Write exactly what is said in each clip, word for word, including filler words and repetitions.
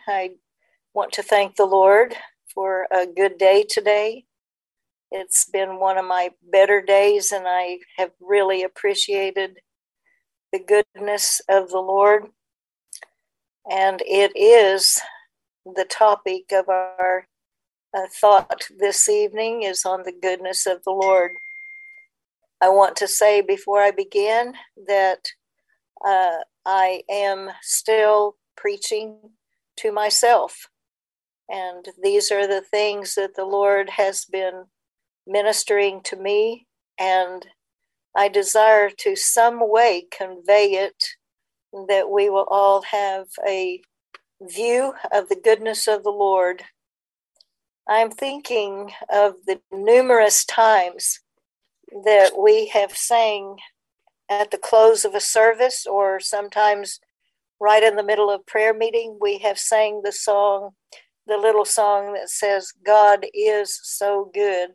I want to thank the Lord for a good day today. It's been one of my better days, and I have really appreciated the goodness of the Lord. And it is the topic of our uh, thought this evening is on the goodness of the Lord. I want to say before I begin that uh, I am still preaching to myself. And these are the things that the Lord has been ministering to me, and I desire to some way convey it, that we will all have a view of the goodness of the Lord. I'm thinking of the numerous times that we have sang at the close of a service, or sometimes right in the middle of prayer meeting, we have sang the song, the little song that says, God is so good.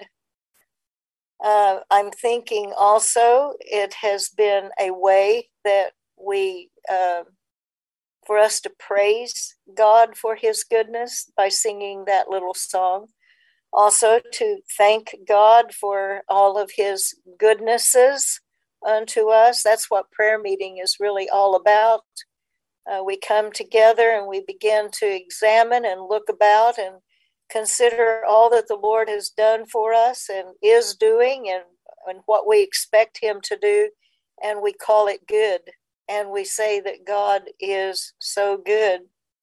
Uh, I'm thinking also it has been a way that we, uh, for us to praise God for his goodness by singing that little song. Also to thank God for all of his goodnesses unto us. That's what prayer meeting is really all about. Uh, we come together and we begin to examine and look about and consider all that the Lord has done for us and is doing, and, and what we expect him to do, and we call it good. And we say that God is so good.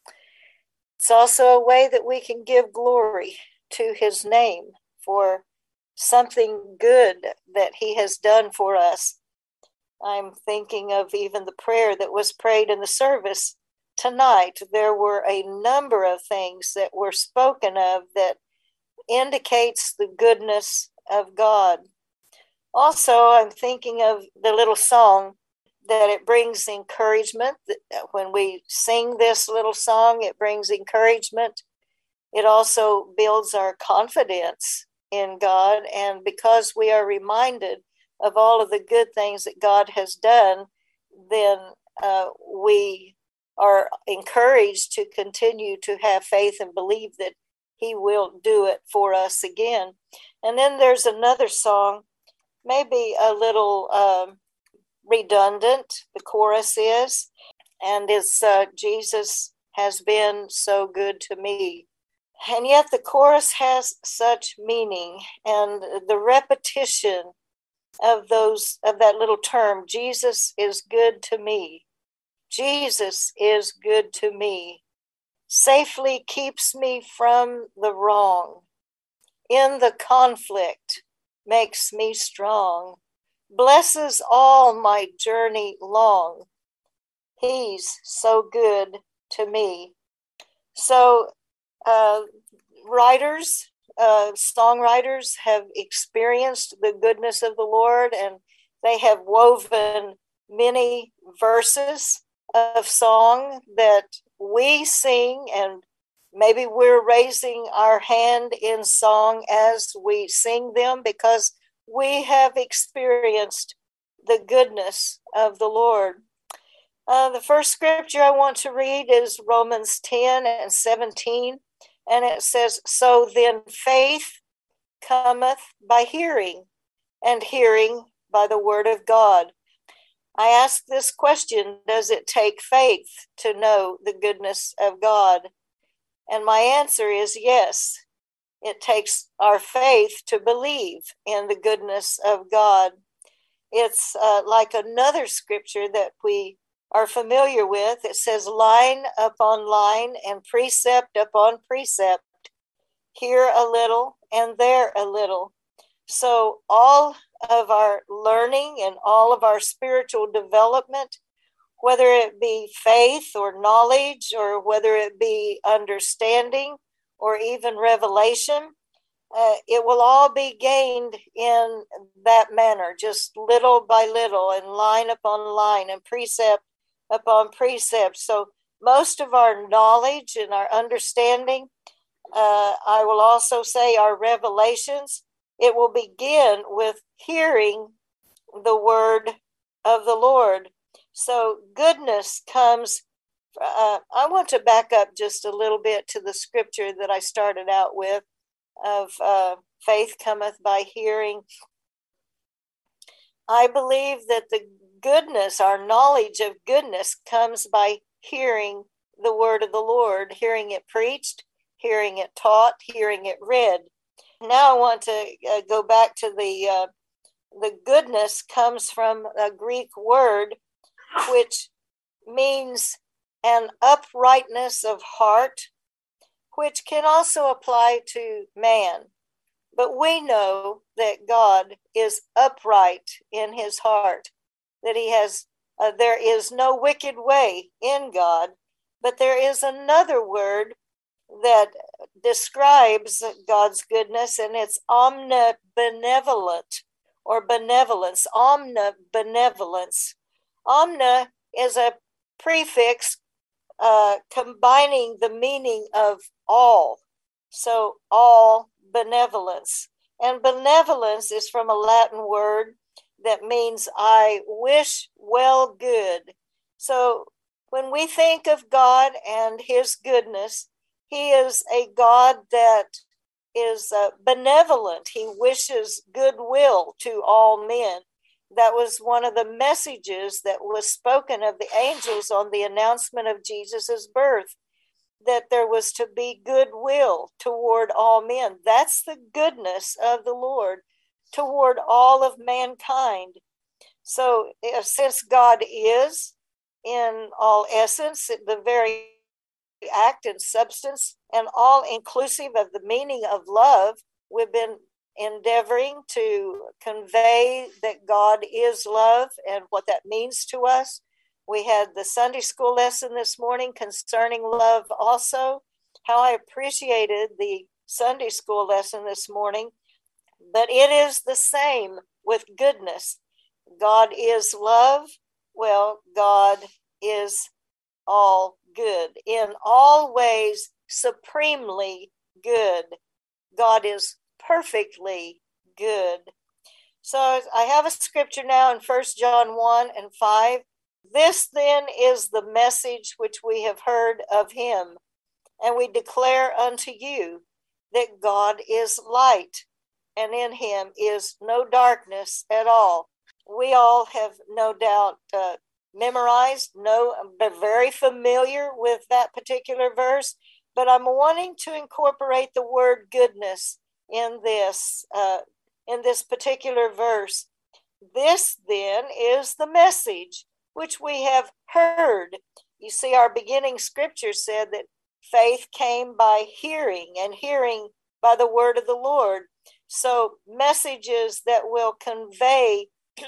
It's also a way that we can give glory to his name for something good that he has done for us. I'm thinking of even the prayer that was prayed in the service tonight. There were a number of things that were spoken of that indicates the goodness of God. Also, I'm thinking of the little song that it brings encouragement. When we sing this little song, it brings encouragement. It also builds our confidence in God. And because we are reminded of all of the good things that God has done, then uh, we are encouraged to continue to have faith and believe that he will do it for us again. And then there's another song, maybe a little um, redundant, the chorus is, and it's uh, Jesus has been so good to me. And yet the chorus has such meaning, and the repetition of those of that little term, Jesus is good to me. Jesus is good to me. Safely keeps me from the wrong. In the conflict makes me strong. Blesses all my journey long. He's so good to me. So uh, writers Uh, songwriters have experienced the goodness of the Lord, and they have woven many verses of song that we sing, and maybe we're raising our hand in song as we sing them because we have experienced the goodness of the Lord. Uh, the first scripture I want to read is Romans ten and seventeen. And it says, so then faith cometh by hearing, and hearing by the word of God. I ask this question, does it take faith to know the goodness of God? And my answer is yes. It takes our faith to believe in the goodness of God. It's uh, like another scripture that we are familiar with. It says line upon line and precept upon precept, here a little and there a little. So all of our learning and all of our spiritual development, whether it be faith or knowledge, or whether it be understanding or even revelation, uh, it will all be gained in that manner, just little by little, and line upon line and precept upon precept. So most of our knowledge and our understanding, uh, I will also say our revelations, it will begin with hearing the word of the Lord. So goodness comes uh, I want to back up just a little bit to the scripture that I started out with of uh, faith cometh by hearing. I believe that the goodness, our knowledge of goodness, comes by hearing the word of the Lord, hearing it preached, hearing it taught, hearing it read. Now I want to uh, go back to the uh, the goodness comes from a Greek word which means an uprightness of heart, which can also apply to man. But we know that God is upright in his heart, that he has, uh, there is no wicked way in God, but there is another word that describes God's goodness, and it's omnibenevolent or benevolence, omnibenevolence. Omna is a prefix uh, combining the meaning of all. So all benevolence. And benevolence is from a Latin word that means I wish well good. So when we think of God and his goodness, he is a God that is uh, benevolent. He wishes goodwill to all men. That was one of the messages that was spoken of the angels on the announcement of Jesus's birth, that there was to be goodwill toward all men. That's the goodness of the Lord toward all of mankind. So since God is in all essence, the very act and substance and all inclusive of the meaning of love, we've been endeavoring to convey that God is love and what that means to us. We had the Sunday school lesson this morning concerning love also. How I appreciated the Sunday school lesson this morning. But it is the same with goodness. God is love. Well, God is all good. In all ways, supremely good. God is perfectly good. So I have a scripture now in First John one and five. This then is the message which we have heard of him, and we declare unto you that God is light, and in him is no darkness at all. We all have no doubt uh, memorized, know, very familiar with that particular verse, but I'm wanting to incorporate the word goodness in this, uh, in this particular verse. This then is the message which we have heard. You see, our beginning scripture said that faith came by hearing, and hearing by the word of the Lord. So messages that will convey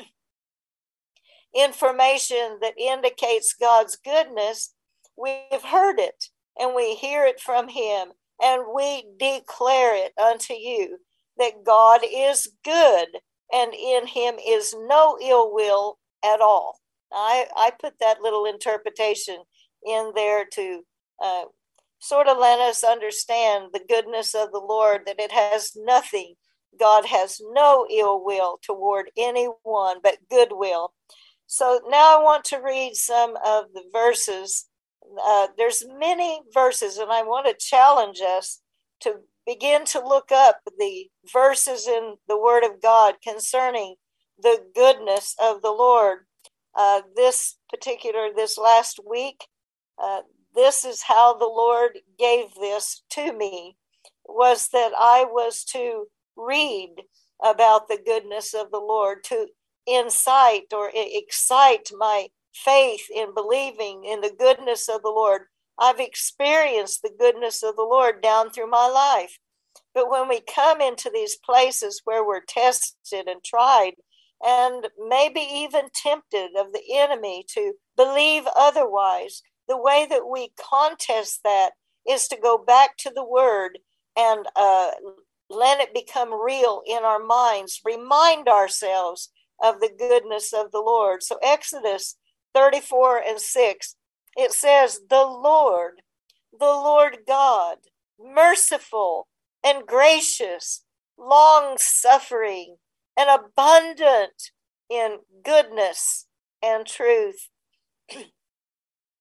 information that indicates God's goodness, we've heard it, and we hear it from him, and we declare it unto you, that God is good, and in him is no ill will at all. I, I put that little interpretation in there to uh, sort of let us understand the goodness of the Lord, that it has nothing, God has no ill will toward anyone, but goodwill. So now I want to read some of the verses. Uh, there's many verses, and I want to challenge us to begin to look up the verses in the Word of God concerning the goodness of the Lord. Uh, this particular, this last week, uh, this is how the Lord gave this to me, was that I was to read about the goodness of the Lord, to incite or excite my faith in believing in the goodness of the Lord. I've experienced the goodness of the Lord down through my life. But when we come into these places where we're tested and tried, and maybe even tempted of the enemy to believe otherwise, the way that we contest that is to go back to the Word and uh, let it become real in our minds, remind ourselves of the goodness of the Lord. So Exodus thirty-four and six, it says, the Lord, the Lord God, merciful and gracious, long-suffering, and abundant in goodness and truth,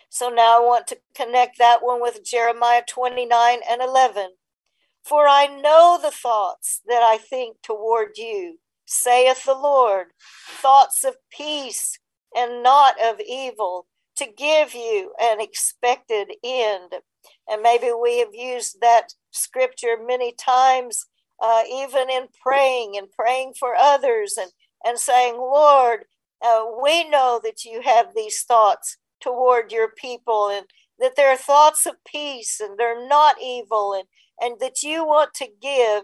So now I want to connect that one with Jeremiah twenty-nine and eleven. For I know the thoughts that I think toward you, saith the Lord, thoughts of peace and not of evil, to give you an expected end. And maybe we have used that scripture many times, uh, even in praying and praying for others and, and saying, Lord, uh, we know that you have these thoughts toward your people, and that they're thoughts of peace and they're not evil, and, and that you want to give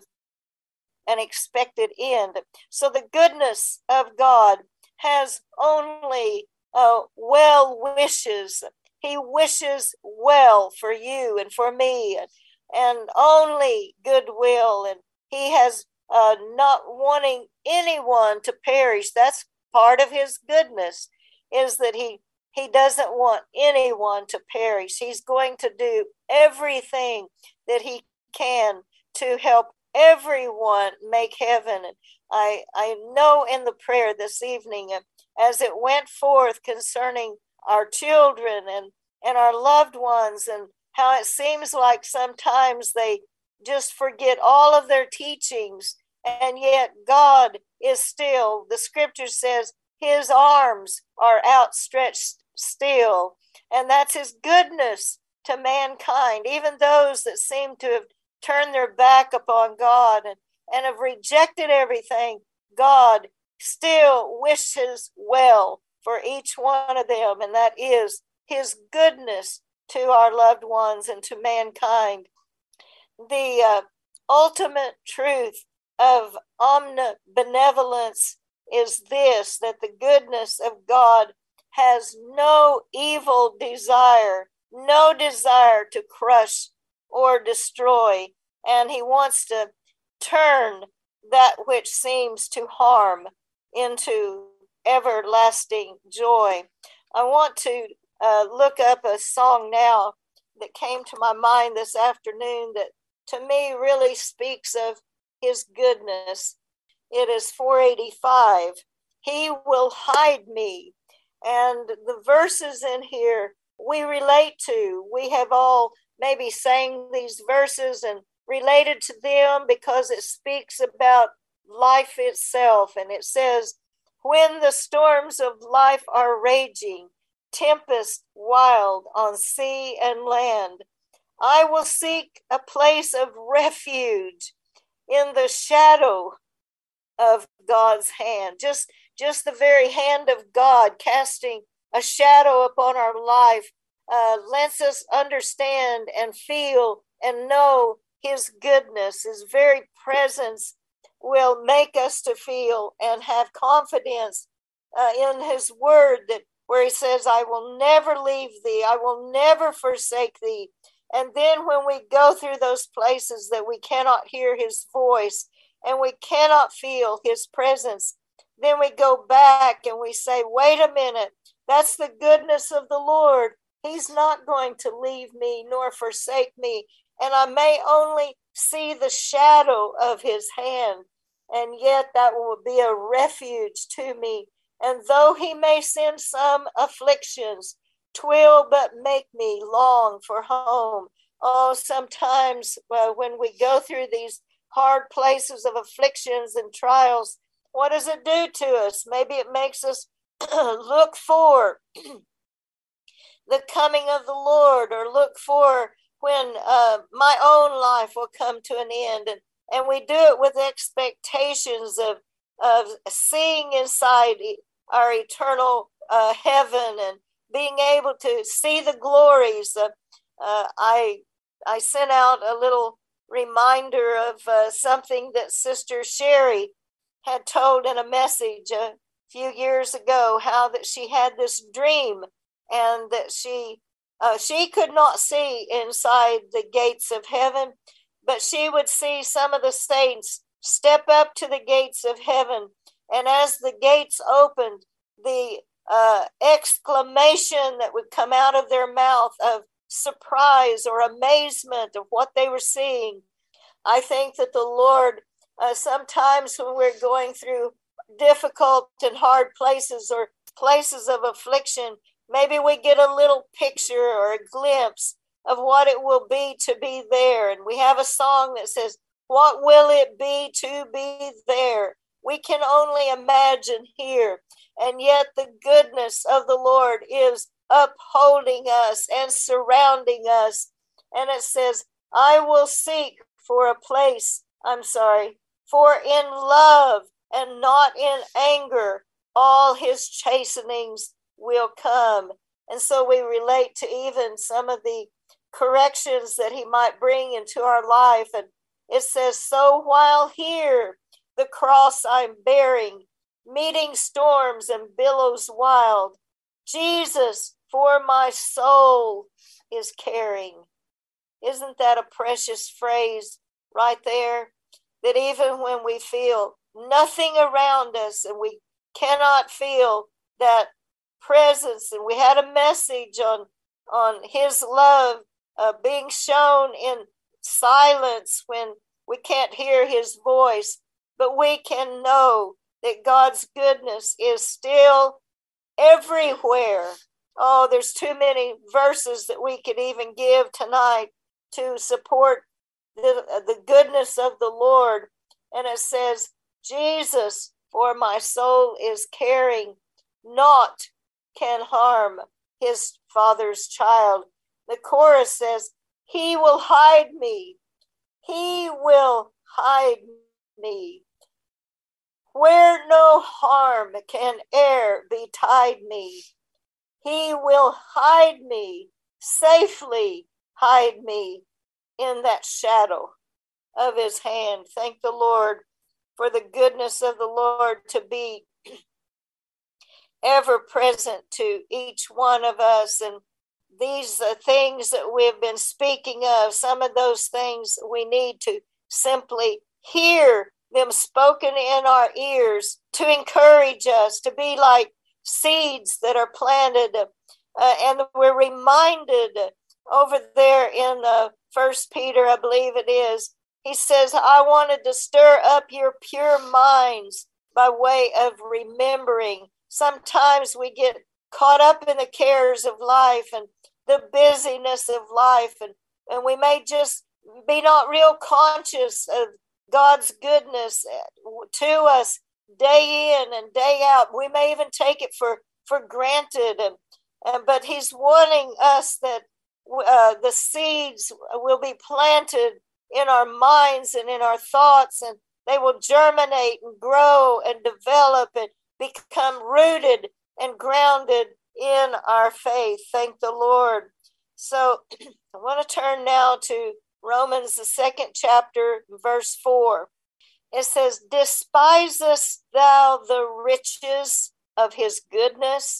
an expected end. So the goodness of God has only uh, well wishes. He wishes well for you and for me, and, and only goodwill. And he has uh, not wanting anyone to perish. That's part of his goodness, is that he He doesn't want anyone to perish. He's going to do everything that he can to help everyone make heaven. And I, I know in the prayer this evening, as it went forth concerning our children and, and our loved ones, and how it seems like sometimes they just forget all of their teachings, and yet God is still, the scripture says, his arms are outstretched still, and that's his goodness to mankind. Even those that seem to have turned their back upon God and, and have rejected everything, God still wishes well for each one of them, and that is his goodness to our loved ones and to mankind. The uh, ultimate truth of omnibenevolence is this, that the goodness of God has no evil desire, no desire to crush or destroy, and he wants to turn that which seems to harm into everlasting joy. I want to uh, look up a song now that came to my mind this afternoon that to me really speaks of his goodness. It is four eighty-five. He will hide me. And the verses in here we relate to. We have all maybe sang these verses and related to them because it speaks about life itself. And it says, when the storms of life are raging, tempest wild on sea and land, I will seek a place of refuge in the shadow of God's hand. Just, just the very hand of God casting a shadow upon our life uh, lets us understand and feel and know his goodness. His very presence will make us to feel and have confidence uh, in his word, that where he says, I will never leave thee, I will never forsake thee. And then when we go through those places that we cannot hear his voice and we cannot feel his presence, then we go back and we say, wait a minute, that's the goodness of the Lord. He's not going to leave me nor forsake me. And I may only see the shadow of his hand, and yet that will be a refuge to me. And though he may send some afflictions, 'twill but make me long for home. Oh, sometimes uh, when we go through these hard places of afflictions and trials, what does it do to us? Maybe it makes us look for the coming of the Lord, or look for when uh, my own life will come to an end. And, and we do it with expectations of, of seeing inside our eternal uh, heaven and being able to see the glories. Of, uh, I, I sent out a little reminder of uh, something that Sister Sherry had told in a message a few years ago, how that she had this dream, and that she uh, she could not see inside the gates of heaven, but she would see some of the saints step up to the gates of heaven, and as the gates opened, the uh, exclamation that would come out of their mouth of surprise or amazement of what they were seeing. I think that the Lord, uh, sometimes when we're going through difficult and hard places or places of affliction, maybe we get a little picture or a glimpse of what it will be to be there. And we have a song that says, what will it be to be there? We can only imagine here. And yet the goodness of the Lord is upholding us and surrounding us. And it says, I will seek for a place, I'm sorry, for in love and not in anger, all his chastenings will come. And so we relate to even some of the corrections that he might bring into our life. And it says, so while here the cross I'm bearing, meeting storms and billows wild, Jesus for my soul is caring. Isn't that a precious phrase right there? That even when we feel nothing around us and we cannot feel that presence, and we had a message on, on his love uh, being shown in silence when we can't hear his voice, but we can know that God's goodness is still everywhere. Oh, there's too many verses that we could even give tonight to support the, the goodness of the Lord. And it says, Jesus, for my soul is caring, naught can harm his father's child. The chorus says, he will hide me. He will hide me. Where no harm can e'er betide me. He will hide me, safely hide me in that shadow of his hand. Thank the Lord for the goodness of the Lord to be ever present to each one of us. And these are things that we've been speaking of. Some of those things we need to simply hear them spoken in our ears to encourage us, to be like seeds that are planted. Uh, and we're reminded over there in uh, First Peter, I believe it is, he says, I wanted to stir up your pure minds by way of remembering. Sometimes we get caught up in the cares of life and the busyness of life, and, and we may just be not real conscious of God's goodness to us day in and day out. We may even take it for, for granted, and, and but he's wanting us that uh, the seeds will be planted in our minds and in our thoughts, and they will germinate and grow and develop and become rooted and grounded in our faith. Thank the Lord. So I want to turn now to Romans, the second chapter, verse four. It says, despisest thou the riches of his goodness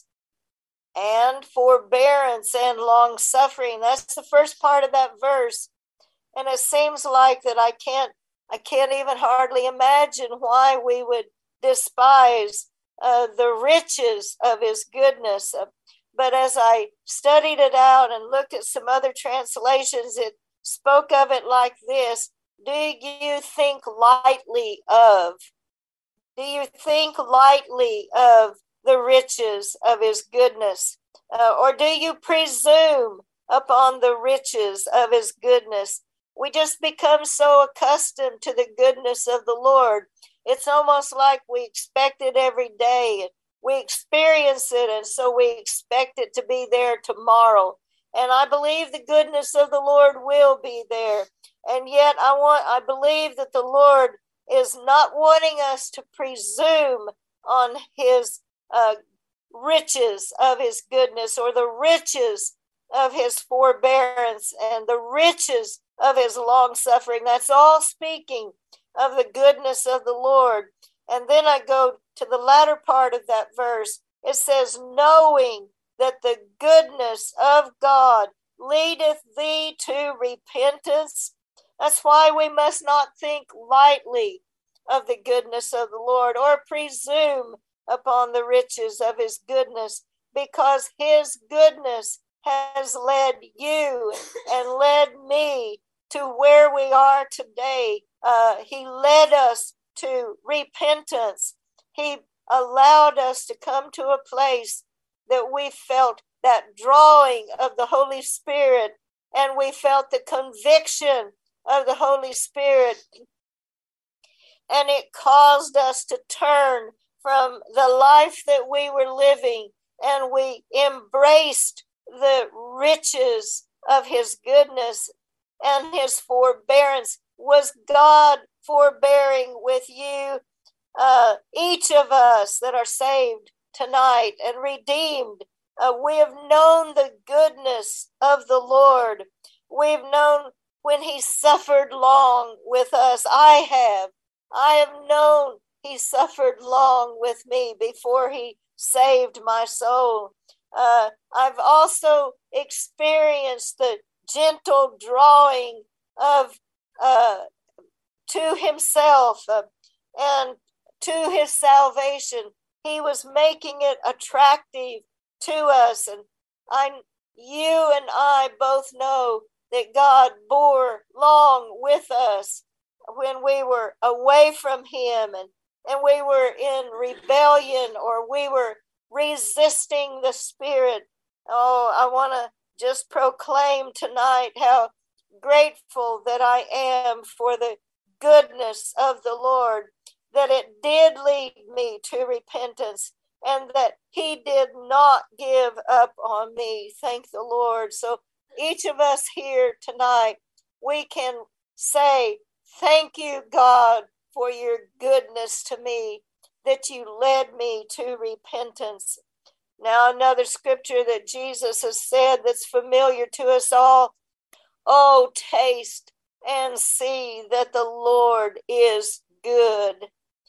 and forbearance and long suffering? That's the first part of that verse. And it seems like that I can't, I can't even hardly imagine why we would despise uh, the riches of his goodness. Uh, but as I studied it out and looked at some other translations, it spoke of it like this: do you think lightly of? Do you think lightly of the riches of his goodness? Uh, or do you presume upon the riches of his goodness? We just become so accustomed to the goodness of the Lord. It's almost like we expect it every day. We experience it, and so we expect it to be there tomorrow. And I believe the goodness of the Lord will be there. And yet I want, I believe that the Lord is not wanting us to presume on his uh, riches of his goodness, or the riches of his forbearance and the riches of his long suffering. That's all speaking of the goodness of the Lord. And then I go to the latter part of that verse. It says, knowing that the goodness of God leadeth thee to repentance. That's why we must not think lightly of the goodness of the Lord or presume upon the riches of his goodness, because his goodness has led you and led me to where we are today. Uh, he led us to repentance. He allowed us to come to a place that we felt that drawing of the Holy Spirit, and we felt the conviction of the Holy Spirit, and it caused us to turn from the life that we were living, and we embraced the riches of his goodness and his forbearance. Was God forbearing with you, uh, each of us that are saved tonight and redeemed? Uh, we have known the goodness of the Lord. We've known when he suffered long with us. I have. I have known he suffered long with me before he saved my soul. Uh, I've also experienced the gentle drawing of uh, to himself uh, and to his salvation. He was making it attractive to us, and I, you and I both know that God bore long with us when we were away from him, and, and we were in rebellion, or we were resisting the Spirit. Oh, I want to just proclaim tonight how grateful that I am for the goodness of the Lord, that it did lead me to repentance, and that he did not give up on me. Thank the Lord. So each of us here tonight, we can say, thank you, God, for your goodness to me, that you led me to repentance. Now, another scripture that Jesus has said that's familiar to us all. Oh, taste and see that the Lord is good.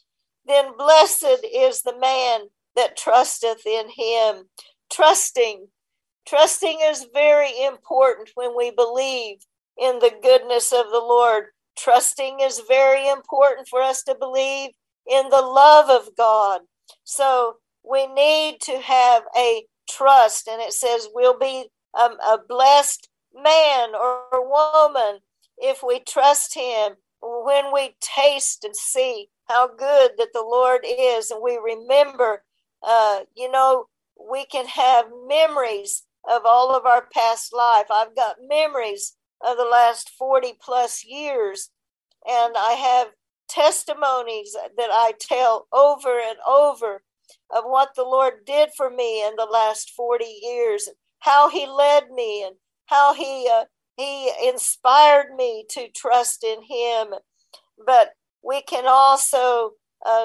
Then blessed is the man that trusteth in him. Trusting. Trusting is very important when we believe in the goodness of the Lord. Trusting is very important for us to believe in the love of God. So we need to have a trust, and it says we'll be um, a blessed man or woman if we trust him, when we taste and see how good that the Lord is, and we remember, uh, you know, we can have memories of all of our past life. I've got memories of the last forty plus years, and I have testimonies that I tell over and over of what the Lord did for me in the last forty years, how he led me, and how he uh, he inspired me to trust in him. But we can also uh,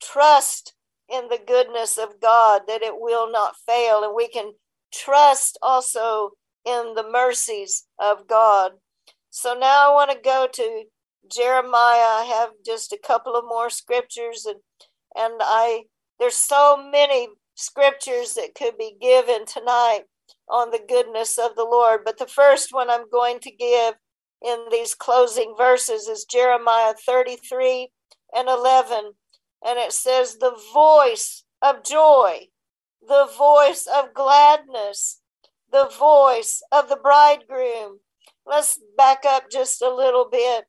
trust in the goodness of God, that it will not fail, and we can trust also in the mercies of God. So now I want to go to Jeremiah. I have just a couple of more scriptures, and and I there's so many scriptures that could be given tonight on the goodness of the Lord. But the first one I'm going to give in these closing verses is Jeremiah thirty-three and eleven. And it says, the voice of joy, the voice of gladness, the voice of the bridegroom. Let's back up just a little bit.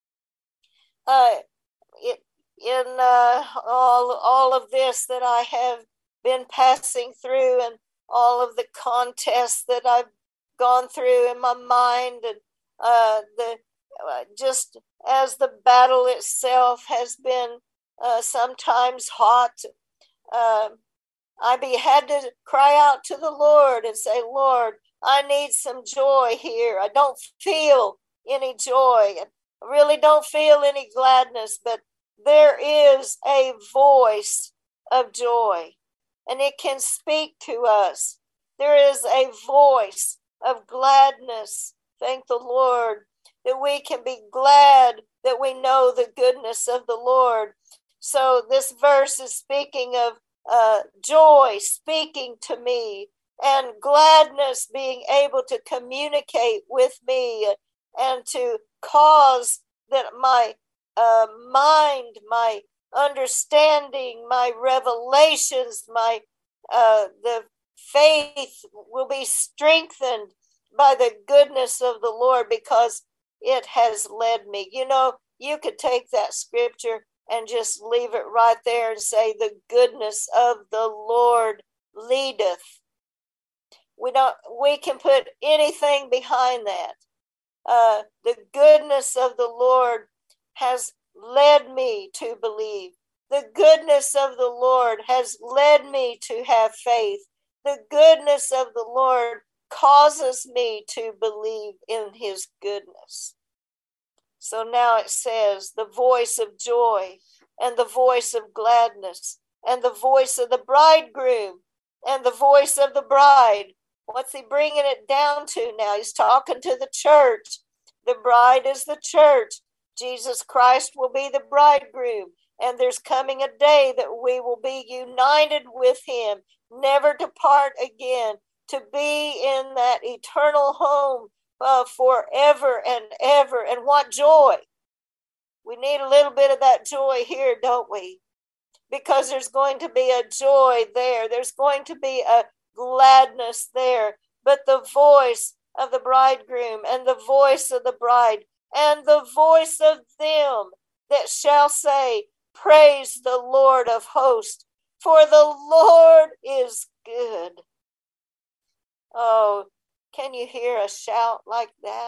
Uh, it, in uh, all, all of this that I have been passing through, and all of the contests that I've gone through in my mind, and uh, the uh, just as the battle itself has been uh, sometimes hot, uh, I be, had to cry out to the Lord and say, Lord, I need some joy here. I don't feel any joy. I really don't feel any gladness, but there is a voice of joy, and it can speak to us. There is a voice of gladness. Thank the Lord that we can be glad that we know the goodness of the Lord. So this verse is speaking of uh, joy speaking to me, and gladness being able to communicate with me, and to cause that my uh, mind, my understanding, my revelations, my uh, the faith will be strengthened by the goodness of the Lord, because it has led me. You know, you could take that scripture and just leave it right there and say, the goodness of the Lord leadeth. We don't, we can put anything behind that. Uh, the goodness of the Lord has led me to believe. The goodness of the Lord has led me to have faith. The goodness of the Lord causes me to believe in his goodness. So now it says, the voice of joy and the voice of gladness and the voice of the bridegroom and the voice of the bride. What's he bringing it down to now? He's talking to the church. The bride is the church. Jesus Christ will be the bridegroom. And there's coming a day that we will be united with him, never to part again, to be in that eternal home uh, forever and ever. And what joy. We need a little bit of that joy here, don't we? Because there's going to be a joy there. There's going to be a gladness there. But the voice of the bridegroom and the voice of the bride and the voice of them that shall say, praise the Lord of hosts, for the Lord is good. Oh, can you hear a shout like that?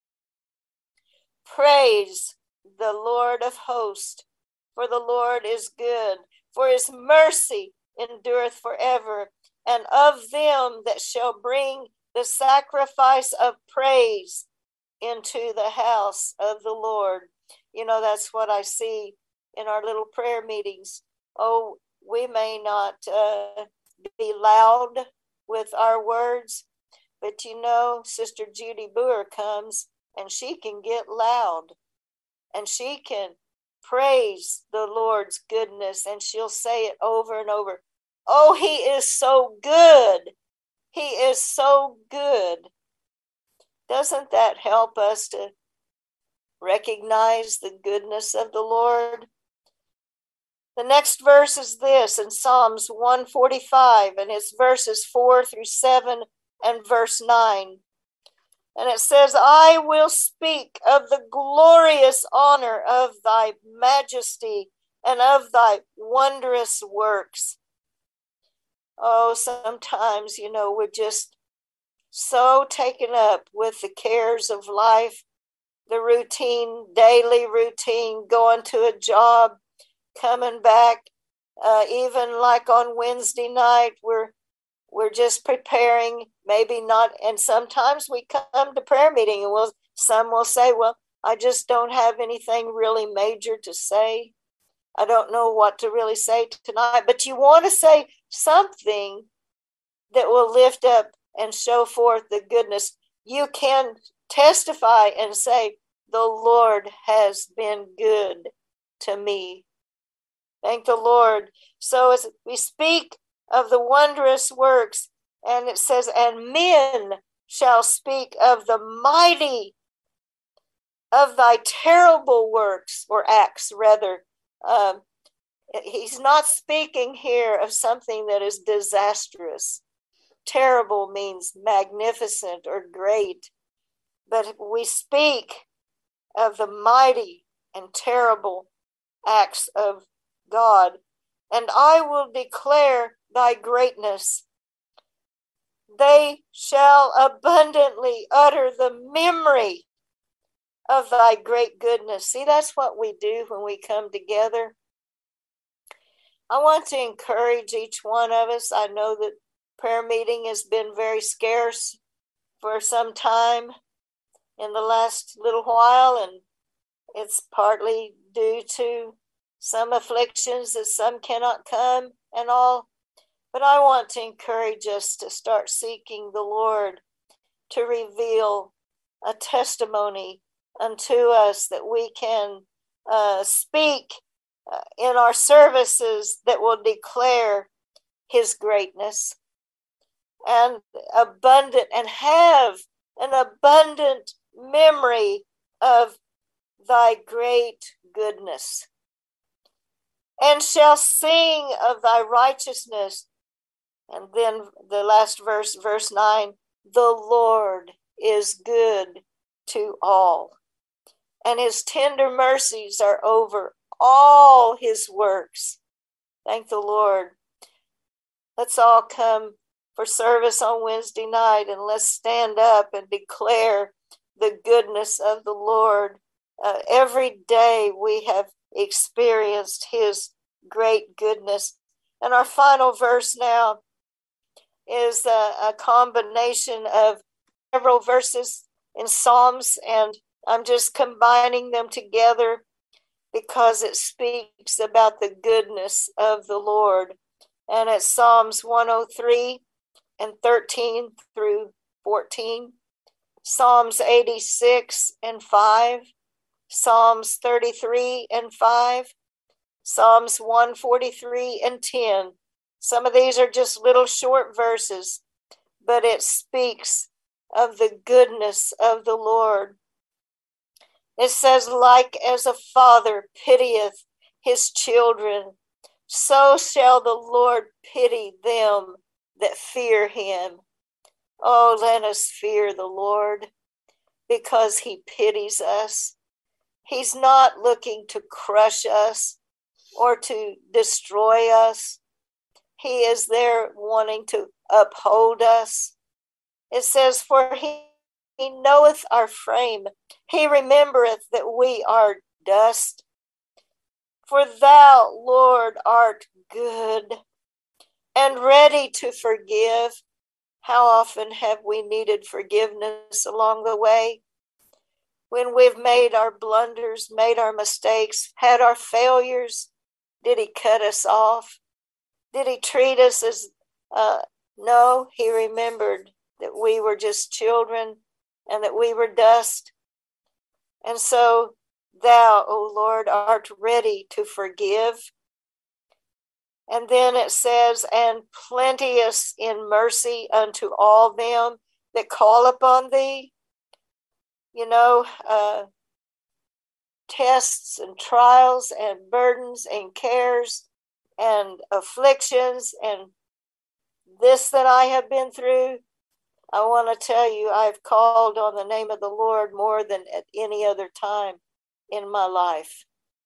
Praise the Lord of hosts, for the Lord is good, for his mercy endureth forever. And of them that shall bring the sacrifice of praise into the house of the Lord. You know, that's what I see in our little prayer meetings. Oh, we may not uh, be loud with our words, but you know, Sister Judy Boer comes and she can get loud and she can praise the Lord's goodness, and she'll say it over and over. Oh, he is so good. He is so good. Doesn't that help us to recognize the goodness of the Lord? The next verse is this in Psalms one forty-five, and it's verses four through seven and verse nine. And it says, I will speak of the glorious honor of thy majesty and of thy wondrous works. Oh, sometimes, you know, we're just so taken up with the cares of life, the routine, daily routine, going to a job, coming back, uh, even like on Wednesday night, we're we're just preparing, maybe not, and sometimes we come to prayer meeting and we'll, some will say, well, I just don't have anything really major to say. I don't know what to really say tonight, but you want to say something that will lift up and show forth the goodness. You can testify and say, the Lord has been good to me. Thank the Lord. So as we speak of the wondrous works, and it says, and men shall speak of the mighty, of thy terrible works, or acts rather. Um, he's not speaking here of something that is disastrous. Terrible means magnificent or great, but we speak of the mighty and terrible acts of God. And I will declare thy greatness. They shall abundantly utter the memory of thy great goodness. See, that's what we do when we come together. I want to encourage each one of us. I know that prayer meeting has been very scarce for some time in the last little while, and it's partly due to some afflictions that some cannot come and all. But I want to encourage us to start seeking the Lord to reveal a testimony unto us that we can uh, speak uh, in our services that will declare his greatness and abundant and have an abundant memory of thy great goodness, and shall sing of thy righteousness. And then the last verse, verse nine, the Lord is good to all, and his tender mercies are over all his works. Thank the Lord. Let's all come for service on Wednesday night, and let's stand up and declare the goodness of the Lord. Uh, every day we have experienced his great goodness. And our final verse now is a, a combination of several verses in Psalms, and I'm just combining them together because it speaks about the goodness of the Lord. And it's Psalms one oh three and thirteen through fourteen, Psalms eighty-six and five, Psalms thirty-three and five, Psalms one forty-three and ten. Some of these are just little short verses, but it speaks of the goodness of the Lord. It says, like as a father pitieth his children, so shall the Lord pity them that fear him. Oh, let us fear the Lord because he pities us. He's not looking to crush us or to destroy us. He is there wanting to uphold us. It says, for he, he knoweth our frame. He remembereth that we are dust. For thou, Lord, art good and ready to forgive. How often have we needed forgiveness along the way? When we've made our blunders, made our mistakes, had our failures, did he cut us off? Did he treat us as, uh, no, he remembered that we were just children and that we were dust. And so thou, O Lord, art ready to forgive. And then it says, and plenteous in mercy unto all them that call upon thee. You know, uh, tests and trials and burdens and cares and afflictions and this that I have been through. I want to tell you, I've called on the name of the Lord more than at any other time in my life.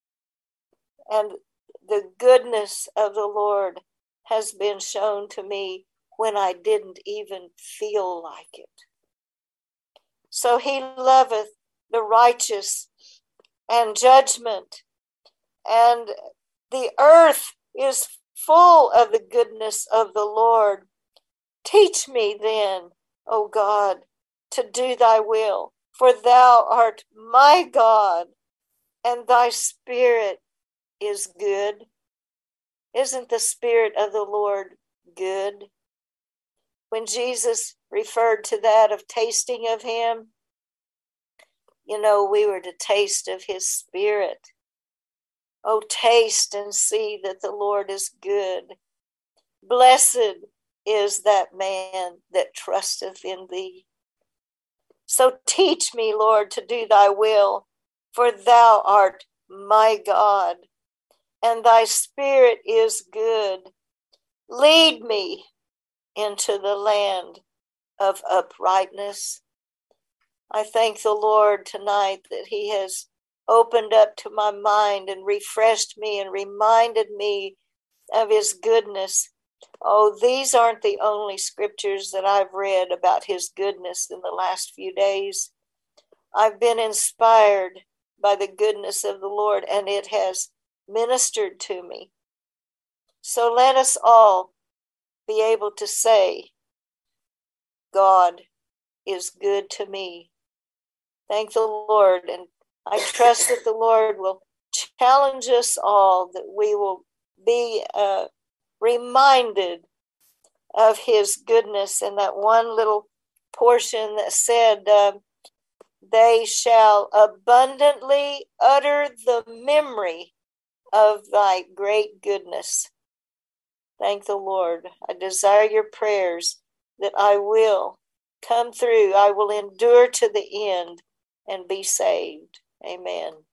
And the goodness of the Lord has been shown to me when I didn't even feel like it. So he loveth the righteous and judgment, and the earth is full of the goodness of the Lord. Teach me then, O God, to do thy will, for thou art my God, and thy spirit is good. Isn't the spirit of the Lord good? When Jesus referred to that of tasting of him, you know, we were to taste of his spirit. Oh, taste and see that the Lord is good. Blessed is that man that trusteth in thee. So teach me, Lord, to do thy will, for thou art my God, and thy spirit is good. Lead me into the land of uprightness. I thank the Lord tonight that he has opened up to my mind and refreshed me and reminded me of his goodness. Oh, these aren't the only scriptures that I've read about his goodness in the last few days. I've been inspired by the goodness of the Lord, and it has ministered to me. So let us all be able to say, God is good to me. Thank the Lord, and I trust that the Lord will challenge us all, that we will be uh, reminded of his goodness. And that one little portion that said, uh, they shall abundantly utter the memory of thy great goodness. Thank the Lord. I desire your prayers that I will come through. I will endure to the end and be saved. Amen.